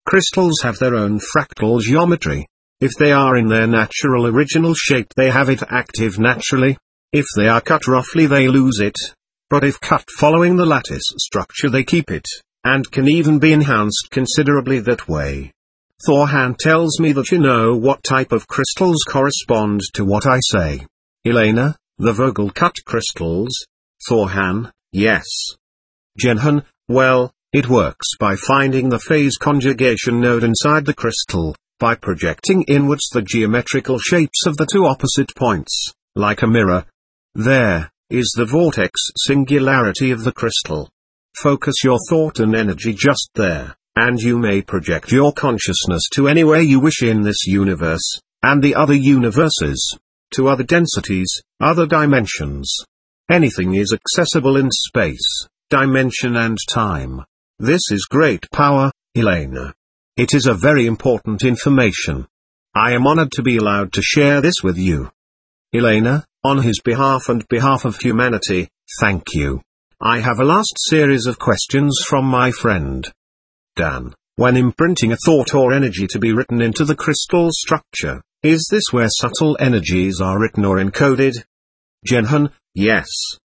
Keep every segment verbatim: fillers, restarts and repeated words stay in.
Crystals have their own fractal geometry. If they are in their natural original shape, they have it active naturally. If they are cut roughly, they lose it. But if cut following the lattice structure, they keep it, and can even be enhanced considerably that way. Thorhan tells me that you know what type of crystals correspond to what I say. Elena, the Vogel cut crystals. Thorhan, yes. Jenhan, well, it works by finding the phase conjugation node inside the crystal, by projecting inwards the geometrical shapes of the two opposite points, like a mirror. There is the vortex singularity of the crystal. Focus your thought and energy just there, and you may project your consciousness to anywhere you wish in this universe, and the other universes, to other densities, other dimensions. Anything is accessible in space, dimension and time. This is great power, Elena. It is a very important information. I am honored to be allowed to share this with you. Elena, on his behalf and behalf of humanity, thank you. I have a last series of questions from my friend. Dan, when imprinting a thought or energy to be written into the crystal structure, is this where subtle energies are written or encoded? Jenhan, yes.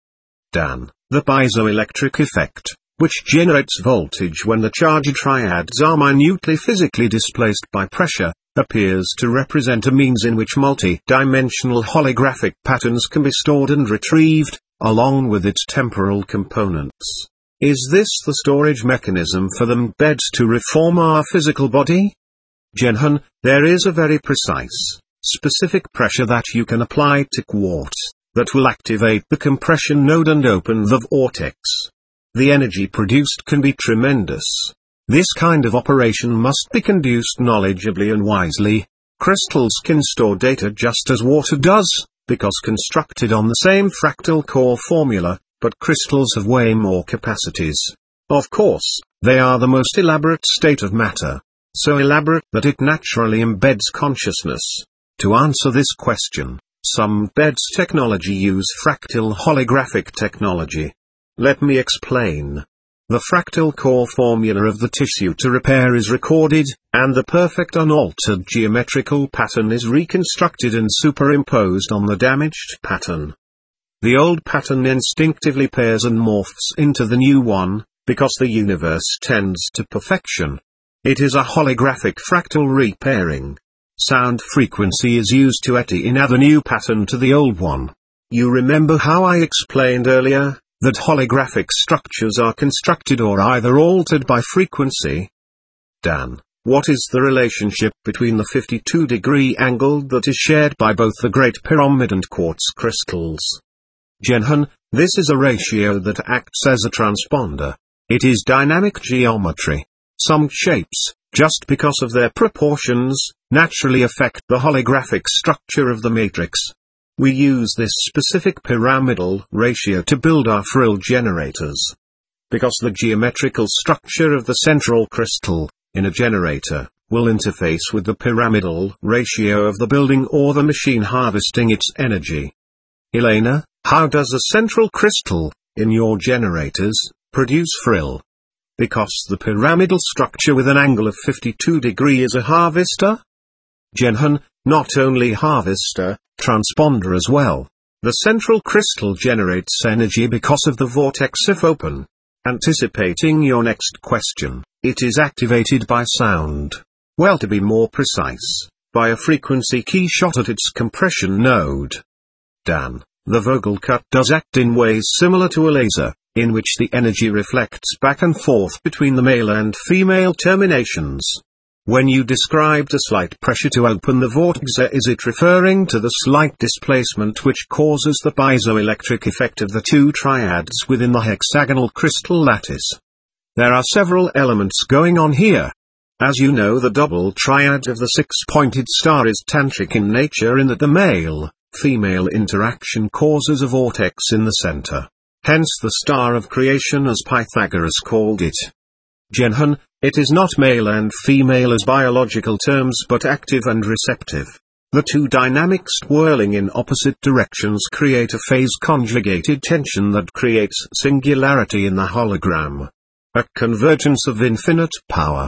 Dan, the piezoelectric effect, which generates voltage when the charge triads are minutely physically displaced by pressure, appears to represent a means in which multi-dimensional holographic patterns can be stored and retrieved, along with its temporal components. Is this the storage mechanism for the embeds to reform our physical body? Jenhan, there is a very precise, specific pressure that you can apply to quartz, that will activate the compression node and open the vortex. The energy produced can be tremendous. This kind of operation must be conducted knowledgeably and wisely. Crystals can store data just as water does, because constructed on the same fractal core formula, but crystals have way more capacities. Of course, they are the most elaborate state of matter. So elaborate that it naturally embeds consciousness. To answer this question, some embeds technology use fractal holographic technology. Let me explain. The fractal core formula of the tissue to repair is recorded, and the perfect unaltered geometrical pattern is reconstructed and superimposed on the damaged pattern. The old pattern instinctively pairs and morphs into the new one, because the universe tends to perfection. It is a holographic fractal repairing. Sound frequency is used to edit in add a new pattern to the old one. You remember how I explained earlier that holographic structures are constructed or either altered by frequency? Dan, what is the relationship between the fifty-two degree angle that is shared by both the Great Pyramid and quartz crystals? Jenhan, this is a ratio that acts as a transponder. It is dynamic geometry. Some shapes, just because of their proportions, naturally affect the holographic structure of the matrix. We use this specific pyramidal ratio to build our frill generators. Because the geometrical structure of the central crystal, in a generator, will interface with the pyramidal ratio of the building or the machine harvesting its energy. Elena, how does a central crystal, in your generators, produce frill? Because the pyramidal structure with an angle of fifty-two degree is a harvester? Jenhan, not only harvester, transponder as well. The central crystal generates energy because of the vortex if open. Anticipating your next question, it is activated by sound. Well, to be more precise, by a frequency key shot at its compression node. Dan, the Vogel cut does act in ways similar to a laser, in which the energy reflects back and forth between the male and female terminations. When you described a slight pressure to open the vortex, is it referring to the slight displacement which causes the piezoelectric effect of the two triads within the hexagonal crystal lattice? There are several elements going on here. As you know, the double triad of the six-pointed star is tantric in nature in that the male-female interaction causes a vortex in the center. Hence the star of creation as Pythagoras called it. Jenhan, it is not male and female as biological terms but active and receptive. The two dynamics whirling in opposite directions create a phase-conjugated tension that creates singularity in the hologram. A convergence of infinite power.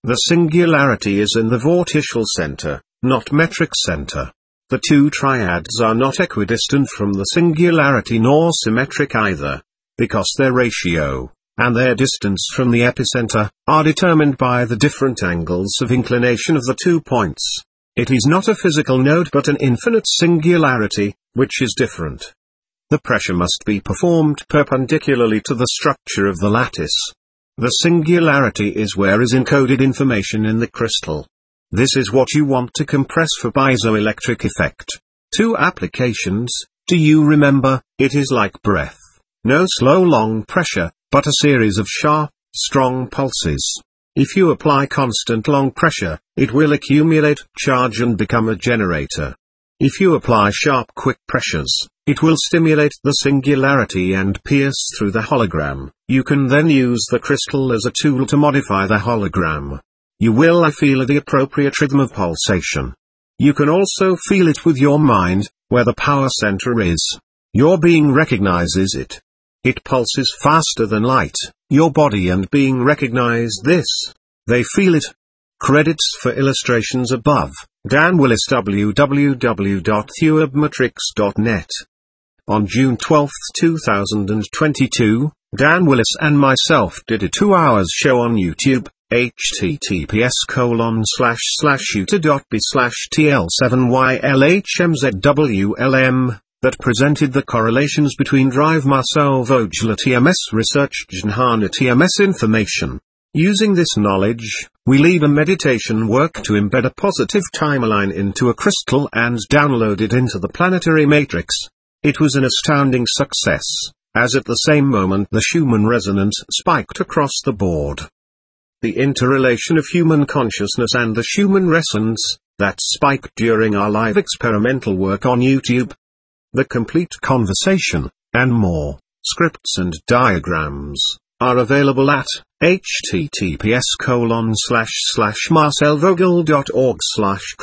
The singularity is in the vorticial center, not metric center. The two triads are not equidistant from the singularity nor symmetric either, because their ratio, and their distance from the epicenter, are determined by the different angles of inclination of the two points. It is not a physical node but an infinite singularity, which is different. The pressure must be performed perpendicularly to the structure of the lattice. The singularity is where is encoded information in the crystal. This is what you want to compress for piezoelectric effect. Two applications. Do you remember? It is like breath. No slow long pressure, but a series of sharp, strong pulses. If you apply constant long pressure, it will accumulate charge and become a generator. If you apply sharp quick pressures, it will stimulate the singularity and pierce through the hologram. You can then use the crystal as a tool to modify the hologram. You will feel the appropriate rhythm of pulsation. You can also feel it with your mind, where the power center is. Your being recognizes it. It pulses faster than light. Your body and being recognize this. They feel it. Credits for illustrations above. Dan Willis, w w w dot theurgmatrix dot net. On June twelfth two thousand twenty-two, Dan Willis and myself did a two hours show on YouTube. https colon slash slash youtube.b slash tl7ylhmzwlm, that presented the correlations between Drive Marcel Vogler T M S research Jnana T M S information. Using this knowledge, we lead a meditation work to embed a positive timeline into a crystal and download it into the planetary matrix. It was an astounding success, as at the same moment the Schumann resonance spiked across the board. The interrelation of human consciousness and the Schumann resonance, that spiked during our live experimental work on YouTube. The complete conversation, and more, scripts and diagrams, are available at https colon slash slash marcelvogel.org slash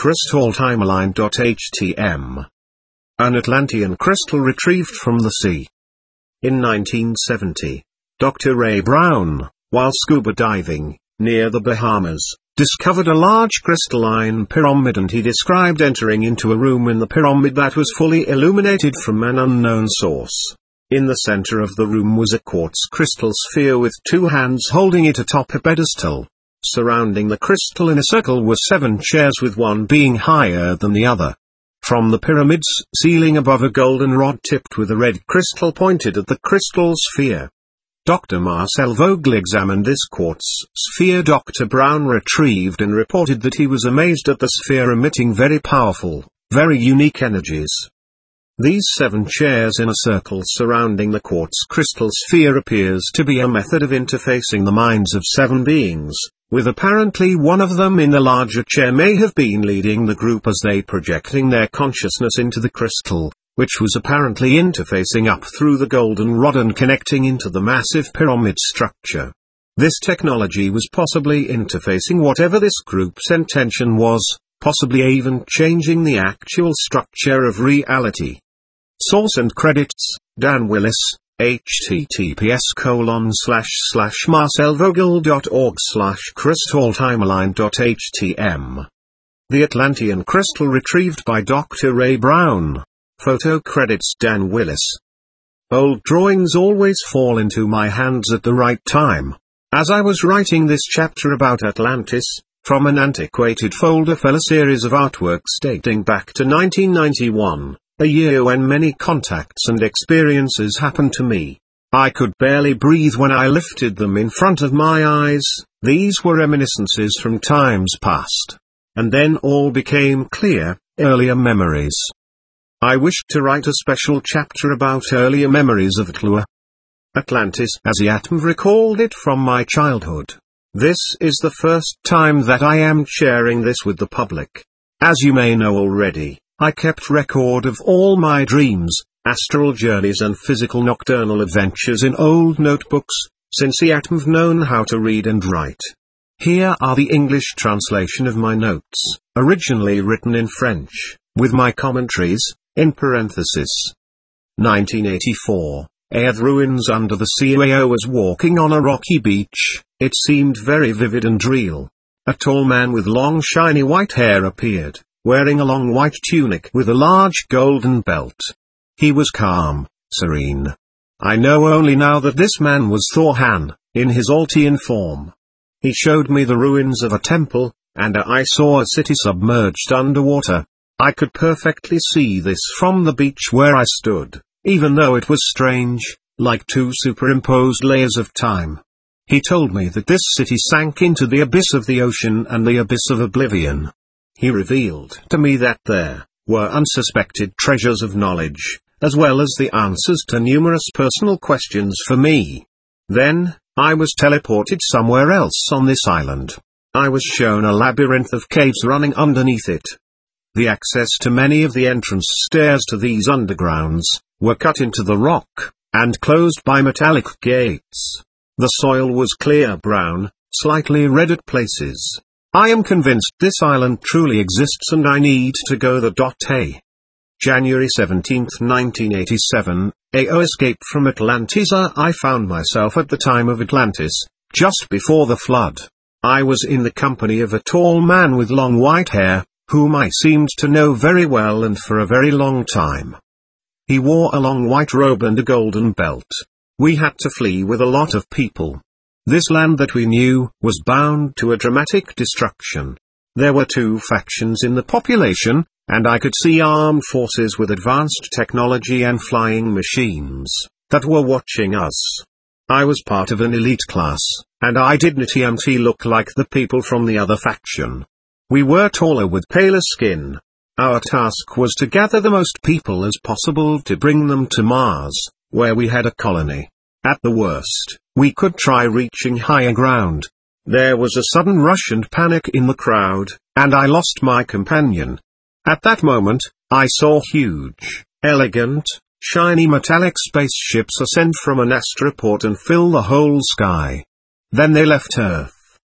crystaltimeline.htm. An Atlantean crystal retrieved from the sea. In nineteen seventy, Doctor Ray Brown, while scuba diving, near the Bahamas, discovered a large crystalline pyramid, and he described entering into a room in the pyramid that was fully illuminated from an unknown source. In the center of the room was a quartz crystal sphere with two hands holding it atop a pedestal. Surrounding the crystal in a circle were seven chairs, with one being higher than the other. From the pyramid's ceiling above, a golden rod tipped with a red crystal pointed at the crystal sphere. Doctor Marcel Vogel examined this quartz sphere Doctor Brown retrieved and reported that he was amazed at the sphere emitting very powerful, very unique energies. These seven chairs in a circle surrounding the quartz crystal sphere appears to be a method of interfacing the minds of seven beings, with apparently one of them in the larger chair may have been leading the group as they projecting their consciousness into the crystal, which was apparently interfacing up through the golden rod and connecting into the massive pyramid structure. This technology was possibly interfacing whatever this group's intention was, possibly even changing the actual structure of reality. Source and credits: Dan Willis, https colon slash slash marcelvogel.org slash crystaltimeline.htm. The Atlantean crystal retrieved by Doctor Ray Brown. Photo credits: Dan Willis. Old drawings always fall into my hands at the right time. As I was writing this chapter about Atlantis, from an antiquated folder fell a series of artworks dating back to nineteen ninety-one, a year when many contacts and experiences happened to me. I could barely breathe when I lifted them in front of my eyes. These were reminiscences from times past. And then all became clear, earlier memories. I wished to write a special chapter about earlier memories of Tlua. Atlantis, as Yatm recalled it from my childhood. This is the first time that I am sharing this with the public. As you may know already, I kept record of all my dreams, astral journeys and physical nocturnal adventures in old notebooks, since Yatm've known how to read and write. Here are the English translation of my notes, originally written in French, with my commentaries, in parenthesis. nineteen eighty-four. Earth ruins under the sea. I was walking on a rocky beach. It seemed very vivid and real. A tall man with long shiny white hair appeared, wearing a long white tunic with a large golden belt. He was calm, serene. I know only now that this man was Thor-Han, in his Altean form. He showed me the ruins of a temple, and I saw a city submerged underwater. I could perfectly see this from the beach where I stood, even though it was strange, like two superimposed layers of time. He told me that this city sank into the abyss of the ocean and the abyss of oblivion. He revealed to me that there were unsuspected treasures of knowledge, as well as the answers to numerous personal questions for me. Then, I was teleported somewhere else on this island. I was shown a labyrinth of caves running underneath it. The access to many of the entrance stairs to these undergrounds were cut into the rock, and closed by metallic gates. The soil was clear brown, slightly red at places. I am convinced this island truly exists and I need to go there. A. January seventeenth nineteen eighty-seven, A O escaped from Atlantis. I found myself at the time of Atlantis, just before the flood. I was in the company of a tall man with long white hair, whom I seemed to know very well and for a very long time. He wore a long white robe and a golden belt. We had to flee with a lot of people. This land that we knew was bound to a dramatic destruction. There were two factions in the population, and I could see armed forces with advanced technology and flying machines that were watching us. I was part of an elite class, and I didn't look like the people from the other faction. We were taller with paler skin. Our task was to gather the most people as possible to bring them to Mars, where we had a colony. At the worst, we could try reaching higher ground. There was a sudden rush and panic in the crowd, and I lost my companion. At that moment, I saw huge, elegant, shiny metallic spaceships ascend from an astroport and fill the whole sky. Then they left Earth.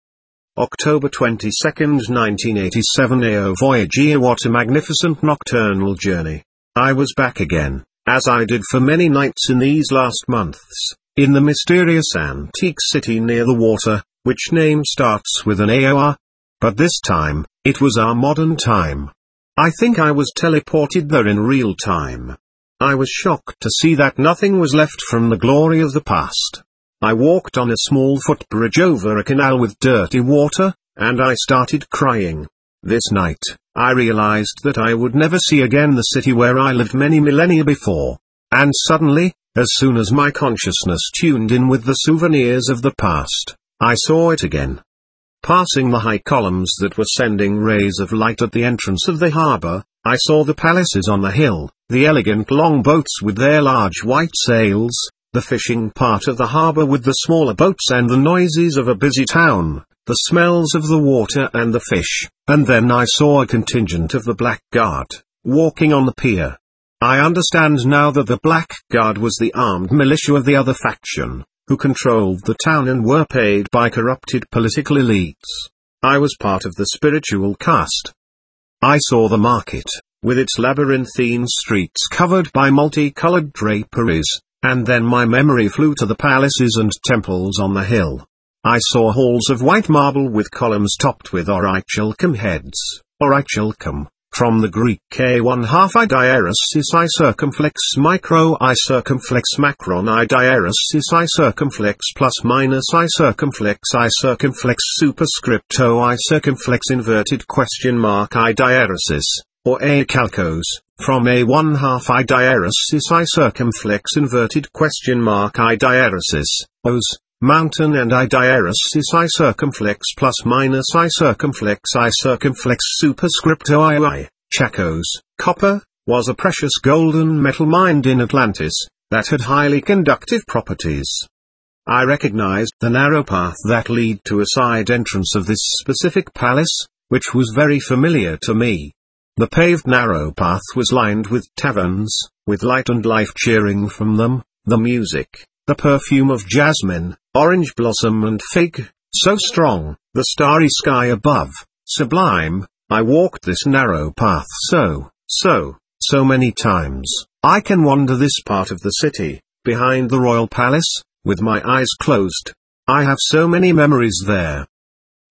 October twenty-second nineteen eighty-seven. A O Voyager. What a magnificent nocturnal journey. I was back again, as I did for many nights in these last months, in the mysterious antique city near the water, which name starts with an A O R. But this time, it was our modern time. I think I was teleported there in real time. I was shocked to see that nothing was left from the glory of the past. I walked on a small footbridge over a canal with dirty water, and I started crying. This night, I realized that I would never see again the city where I lived many millennia before. And suddenly, as soon as my consciousness tuned in with the souvenirs of the past, I saw it again. Passing the high columns that were sending rays of light at the entrance of the harbor, I saw the palaces on the hill, the elegant long boats with their large white sails, the fishing part of the harbor with the smaller boats and the noises of a busy town, the smells of the water and the fish, and then I saw a contingent of the Black Guard, walking on the pier. I understand now that the Black Guard was the armed militia of the other faction, who controlled the town and were paid by corrupted political elites. I was part of the spiritual caste. I saw the market, with its labyrinthine streets covered by multicolored draperies, and then my memory flew to the palaces and temples on the hill. I saw halls of white marble with columns topped with orichalcum heads. Orichalcum, from the Greek K one half I diaeresis I circumflex micro I circumflex macron I diaeresis I circumflex plus minus I circumflex I circumflex superscripto I circumflex inverted question mark I diaeresis, or A calcos, from A one half I diaeresis I circumflex inverted question mark I diaeresis, Os, mountain and I diaeresis I circumflex plus minus I circumflex I circumflex superscripto I I, Chacos, copper, was a precious golden metal mined in Atlantis, that had highly conductive properties. I recognized the narrow path that led to a side entrance of this specific palace, which was very familiar to me. The paved narrow path was lined with taverns, with light and life cheering from them, the music, the perfume of jasmine, orange blossom and fig, so strong, the starry sky above, sublime. I walked this narrow path so, so, so many times. I can wander this part of the city, behind the royal palace, with my eyes closed. I have so many memories there.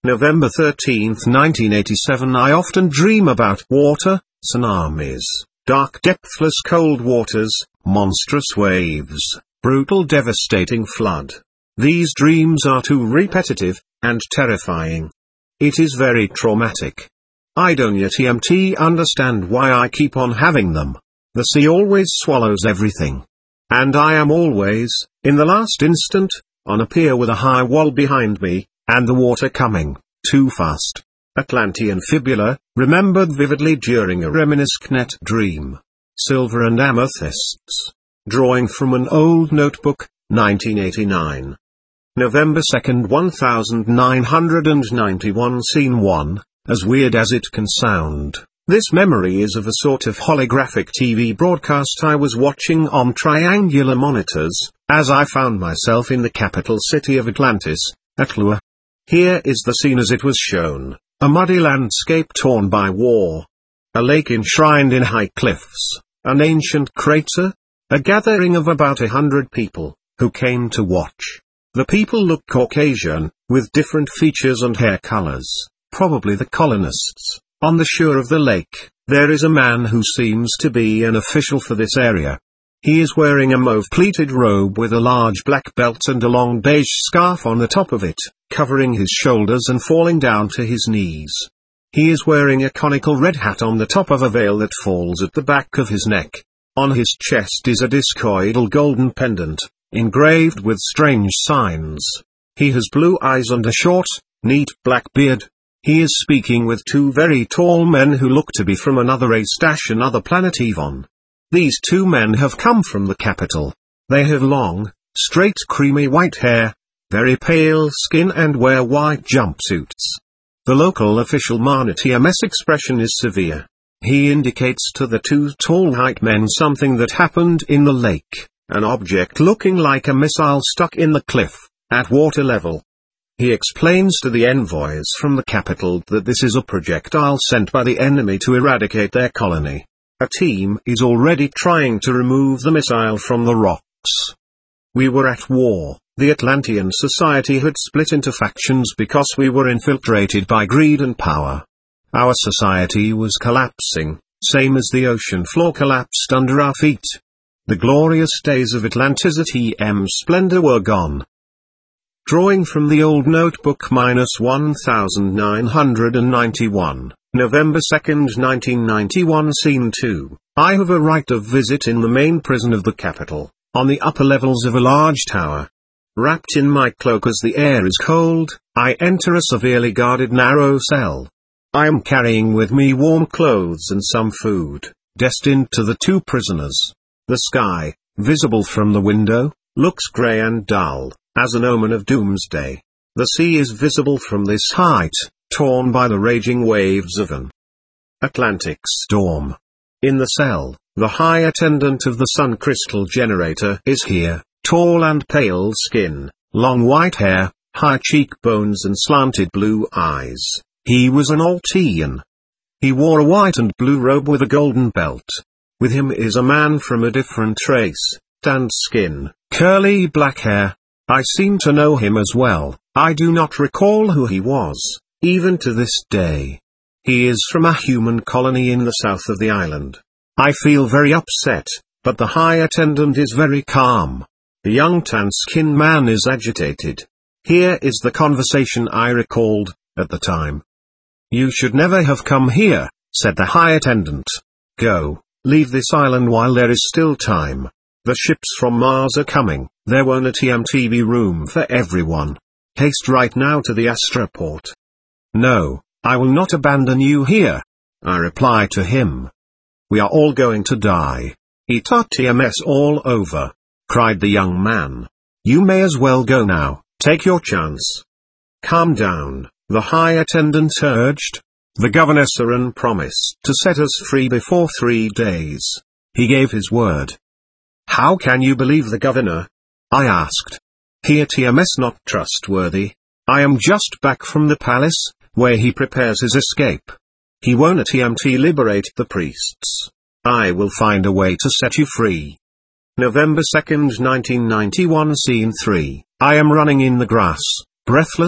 November thirteenth nineteen eighty-seven. I often dream about water, tsunamis, dark depthless cold waters, monstrous waves, brutal devastating flood. These dreams are too repetitive, and terrifying. It is very traumatic. I don't yet understand why I keep on having them. The sea always swallows everything. And I am always, in the last instant, on a pier with a high wall behind me, and the water coming, too fast. Atlantean fibula, remembered vividly during a reminiscent dream. Silver and amethysts. Drawing from an old notebook, nineteen eighty-nine. November second nineteen ninety-one. Scene one, as weird as it can sound. This memory is of a sort of holographic T V broadcast I was watching on triangular monitors, as I found myself in the capital city of Atlantis, Atlua. Here is the scene as it was shown, a muddy landscape torn by war. A lake enshrined in high cliffs, an ancient crater, a gathering of about a hundred people, who came to watch. The people look Caucasian, with different features and hair colors, probably the colonists. On the shore of the lake, there is a man who seems to be an official for this area. He is wearing a mauve-pleated robe with a large black belt and a long beige scarf on the top of it, covering his shoulders and falling down to his knees. He is wearing a conical red hat on the top of a veil that falls at the back of his neck. On his chest is a discoidal golden pendant, engraved with strange signs. He has blue eyes and a short, neat black beard. He is speaking with two very tall men who look to be from another race dash another planet Yvonne. These two men have come from the capital. They have long, straight creamy white hair, very pale skin and wear white jumpsuits. The local official Marnitia's expression is severe. He indicates to the two tall white men something that happened in the lake, an object looking like a missile stuck in the cliff, at water level. He explains to the envoys from the capital that this is a projectile sent by the enemy to eradicate their colony. A team is already trying to remove the missile from the rocks. We were at war. The Atlantean society had split into factions because we were infiltrated by greed and power. Our society was collapsing, same as the ocean floor collapsed under our feet. The glorious days of Atlantis at E M splendor were gone. Drawing from the old notebook minus nineteen ninety-one, November second nineteen ninety-one. Scene two. I have a right of visit in the main prison of the capital, on the upper levels of a large tower. Wrapped in my cloak as the air is cold, I enter a severely guarded narrow cell. I am carrying with me warm clothes and some food, destined to the two prisoners. The sky, visible from the window, looks grey and dull, as an omen of doomsday. The sea is visible from this height, torn by the raging waves of an Atlantic storm. In the cell, the high attendant of the sun crystal generator is here, tall and pale skin, long white hair, high cheekbones and slanted blue eyes. He was an Altian. He wore a white and blue robe with a golden belt. With him is a man from a different race, tanned skin, curly black hair. I seem to know him as well. I do not recall who he was, even to this day. He is from a human colony in the south of the island. I feel very upset, but the high attendant is very calm. The young tan-skinned man is agitated. Here is the conversation I recalled, at the time. "You should never have come here," said the high attendant. "Go, leave this island while there is still time. The ships from Mars are coming, there won't be room for everyone. Haste right now to the Astroport." "No, I will not abandon you here," I reply to him. "We are all going to die. It T M S all over," cried the young man. "You may as well go now, take your chance." "Calm down," the high attendant urged. "The Governor Saran promised to set us free before three days. He gave his word." "How can you believe the governor?" I asked. "He T M S not trustworthy. I am just back from the palace, where he prepares his escape. He won't attempt to liberate the priests. I will find a way to set you free." November second nineteen ninety-one. Scene three. I am running in the grass, breathless,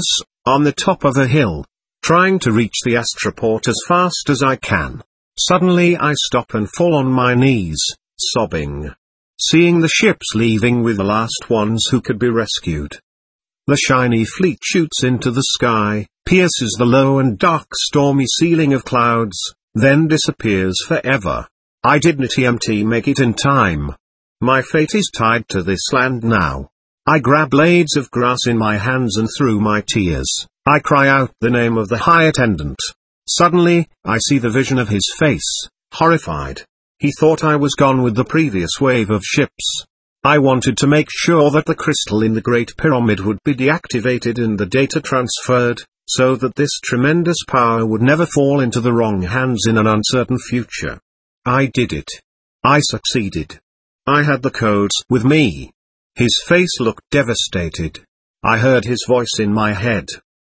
on the top of a hill, trying to reach the astroport as fast as I can. Suddenly I stop and fall on my knees, sobbing. Seeing the ships leaving with the last ones who could be rescued. The shiny fleet shoots into the sky, pierces the low and dark stormy ceiling of clouds, then disappears forever. I didn't make it in time. My fate is tied to this land now. I grab blades of grass in my hands and through my tears, I cry out the name of the high attendant. Suddenly, I see the vision of his face, horrified. He thought I was gone with the previous wave of ships. I wanted to make sure that the crystal in the Great Pyramid would be deactivated and the data transferred, so that this tremendous power would never fall into the wrong hands in an uncertain future. I did it. I succeeded. I had the codes with me. His face looked devastated. I heard his voice in my head.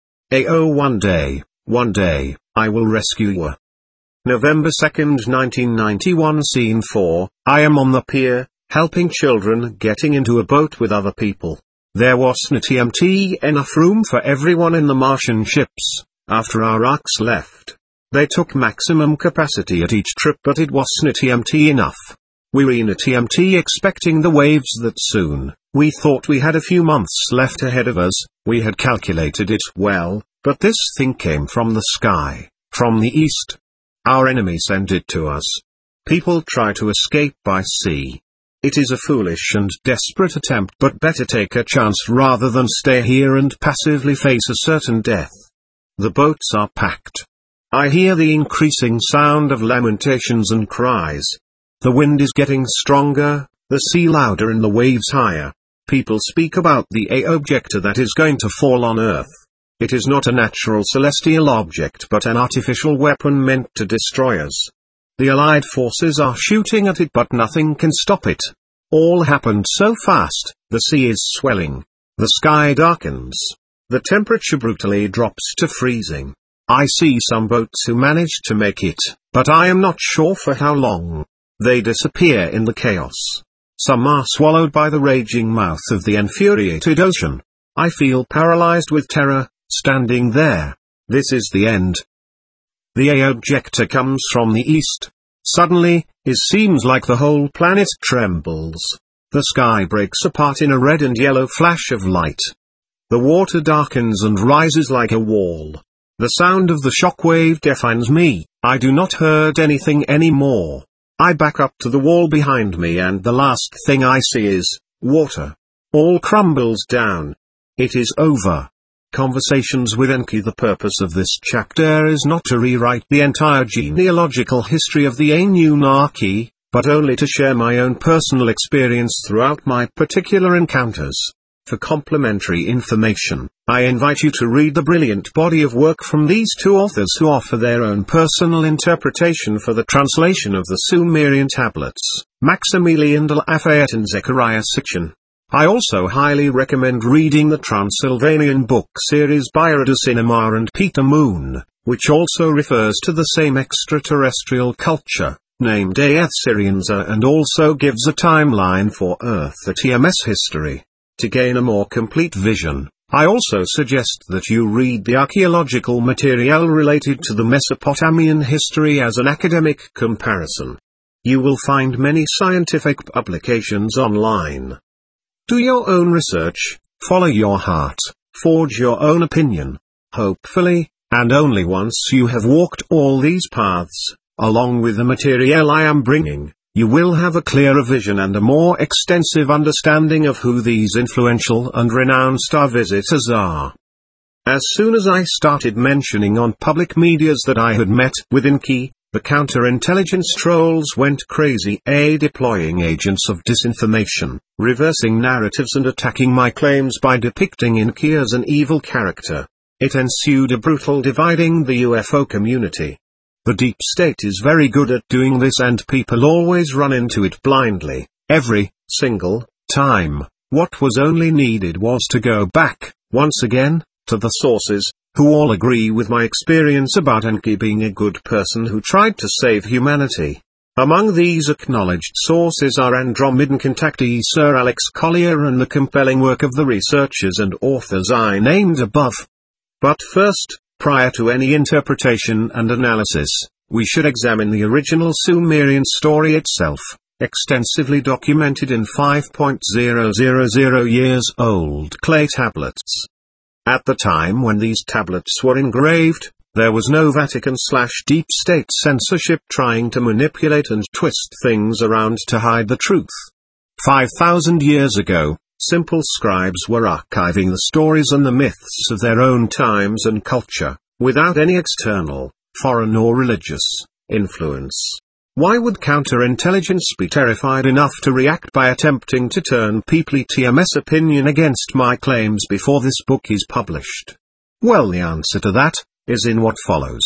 A O one day, one day, I will rescue you. November second nineteen ninety-one Scene four, I am on the pier, helping children getting into a boat with other people. There wasn't enough room for everyone in the Martian ships, after our arcs left. They took maximum capacity at each trip but it wasn't enough. We were in a T M T expecting the waves that soon. We thought we had a few months left ahead of us, we had calculated it well, but this thing came from the sky, from the east. Our enemy sent it to us. People try to escape by sea. It is a foolish and desperate attempt but better take a chance rather than stay here and passively face a certain death. The boats are packed. I hear the increasing sound of lamentations and cries. The wind is getting stronger, the sea louder and the waves higher. People speak about the A objector that is going to fall on Earth. It is not a natural celestial object but an artificial weapon meant to destroy us. The Allied forces are shooting at it but nothing can stop it. All happened so fast, the sea is swelling. The sky darkens. The temperature brutally drops to freezing. I see some boats who managed to make it, but I am not sure for how long. They disappear in the chaos. Some are swallowed by the raging mouth of the infuriated ocean. I feel paralyzed with terror, standing there. This is the end. The A objector comes from the east. Suddenly, it seems like the whole planet trembles. The sky breaks apart in a red and yellow flash of light. The water darkens and rises like a wall. The sound of the shockwave deafens me. I do not heard anything anymore. I back up to the wall behind me and the last thing I see is water. All crumbles down. It is over. Conversations with Enki. The purpose of this chapter is not to rewrite the entire genealogical history of the Anunnaki, but only to share my own personal experience throughout my particular encounters. For complementary information, I invite you to read the brilliant body of work from these two authors who offer their own personal interpretation for the translation of the Sumerian tablets, Maximilian de Lafayette and Zechariah Sitchin. I also highly recommend reading the Transylvanian book series by Ida Cinema and Peter Moon, which also refers to the same extraterrestrial culture, named Aetherianza, and also gives a timeline for Earth at E M S history. To gain a more complete vision, I also suggest that you read the archaeological material related to the Mesopotamian history as an academic comparison. You will find many scientific publications online. Do your own research, follow your heart, forge your own opinion. Hopefully, and only once you have walked all these paths, along with the material I am bringing, you will have a clearer vision and a more extensive understanding of who these influential and renowned star visitors are. As soon as I started mentioning on public medias that I had met with Enki, the counterintelligence trolls went crazy, a deploying agents of disinformation, reversing narratives and attacking my claims by depicting Enki as an evil character. It ensued a brutal dividing the U F O community. The deep state is very good at doing this and people always run into it blindly, every single time. What was only needed was to go back, once again, to the sources, who all agree with my experience about Enki being a good person who tried to save humanity. Among these acknowledged sources are Andromedan contactee Sir Alex Collier and the compelling work of the researchers and authors I named above. But first, prior to any interpretation and analysis, we should examine the original Sumerian story itself, extensively documented in five thousand years old clay tablets. At the time when these tablets were engraved, there was no Vatican-slash-deep state censorship trying to manipulate and twist things around to hide the truth. Five thousand years ago, simple scribes were archiving the stories and the myths of their own times and culture, without any external, foreign or religious, influence. Why would counterintelligence be terrified enough to react by attempting to turn people's opinion against my claims before this book is published? Well, the answer to that is in what follows.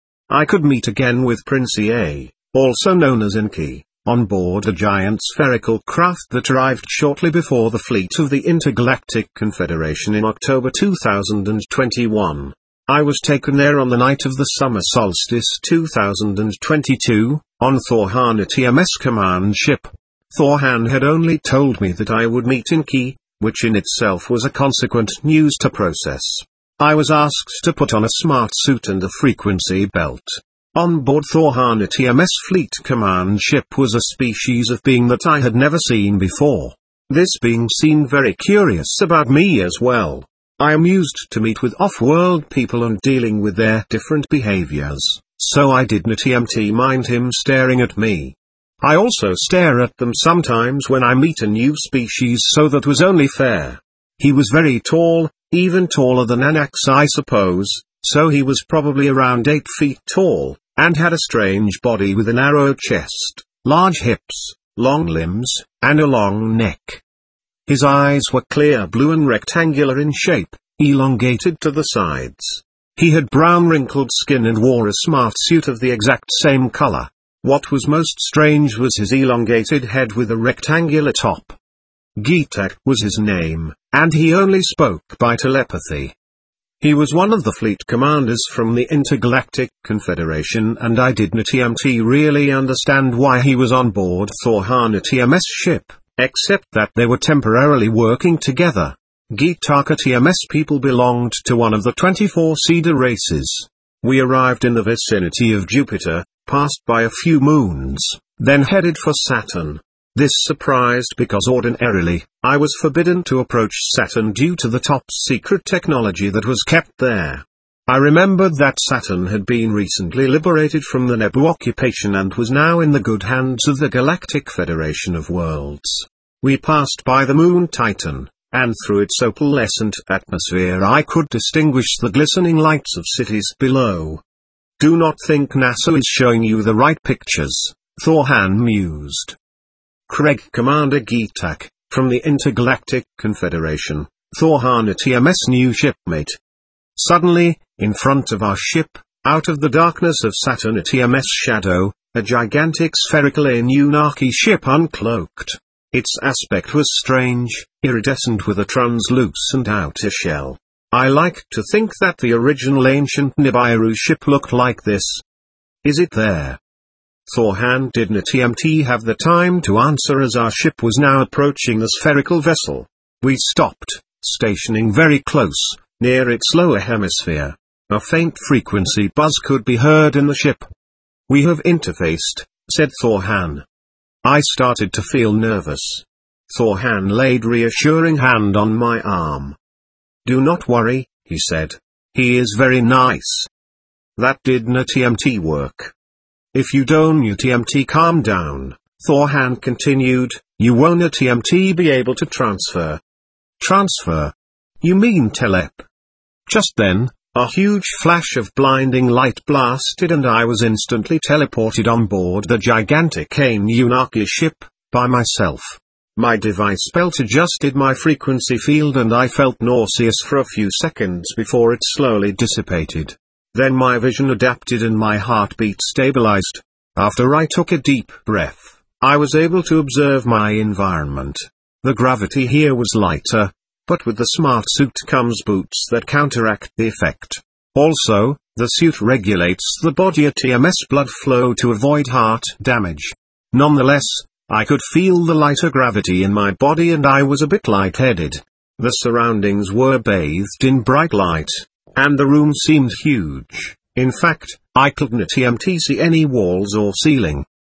I could meet again with Prince Ea, also known as Enki, on board a giant spherical craft that arrived shortly before the fleet of the Intergalactic Confederation in October two thousand twenty-one. I was taken there on the night of the summer solstice two thousand twenty-two, on Thorhan, a T M S command ship. Thorhan had only told me that I would meet Enki, which in itself was a consequent news to process. I was asked to put on a smart suit and a frequency belt. On board Thorhan, a T M S fleet command ship, was a species of being that I had never seen before. This being seemed very curious about me as well. I am used to meet with off-world people and dealing with their different behaviors, so I did not T M T mind him staring at me. I also stare at them sometimes when I meet a new species, so that was only fair. He was very tall, even taller than Anax I suppose, so he was probably around eight feet tall, and had a strange body with a narrow chest, large hips, long limbs, and a long neck. His eyes were clear blue and rectangular in shape, elongated to the sides. He had brown wrinkled skin and wore a smart suit of the exact same color. What was most strange was his elongated head with a rectangular top. Geetak was his name, and he only spoke by telepathy. He was one of the fleet commanders from the Intergalactic Confederation, and I did not T M T really understand why he was on board Thorhan, a T M S ship, except that they were temporarily working together. Geetak T M S people belonged to one of the twenty-four Cedar races. We arrived in the vicinity of Jupiter, passed by a few moons, then headed for Saturn. This surprised because ordinarily, I was forbidden to approach Saturn due to the top-secret technology that was kept there. I remembered that Saturn had been recently liberated from the Nebu occupation and was now in the good hands of the Galactic Federation of Worlds. We passed by the moon Titan, and through its opalescent atmosphere I could distinguish the glistening lights of cities below. Do not think NASA is showing you the right pictures, Thorhan mused. Craig, Commander Geetak, from the Intergalactic Confederation, Thorhan, a T M S new shipmate. Suddenly, in front of our ship, out of the darkness of Saturn, a T M S shadow, a gigantic spherical Anunnaki ship uncloaked. Its aspect was strange, iridescent with a translucent outer shell. I like to think that the original ancient Nibiru ship looked like this. Is it there? Thorhan did not T M T have the time to answer as our ship was now approaching the spherical vessel. We stopped, stationing very close, near its lower hemisphere. A faint frequency buzz could be heard in the ship. We have interfaced, said Thorhan. I started to feel nervous. Thorhan laid a reassuring hand on my arm. Do not worry, he said. He is very nice. That did not T M T work. If you don't T M T calm down, Thorhan continued, you won't T M T be able to transfer. Transfer? You mean telep? Just then, a huge flash of blinding light blasted and I was instantly teleported on board the gigantic Anunnaki ship, by myself. My device belt adjusted my frequency field and I felt nauseous for a few seconds before it slowly dissipated. Then my vision adapted and my heartbeat stabilized. After I took a deep breath, I was able to observe my environment. The gravity here was lighter, but with the smart suit comes boots that counteract the effect. Also, the suit regulates the body T M S blood flow to avoid heart damage. Nonetheless, I could feel the lighter gravity in my body and I was a bit lightheaded. The surroundings were bathed in bright light, and the room seemed huge. In fact, I couldn't even see any walls or ceiling.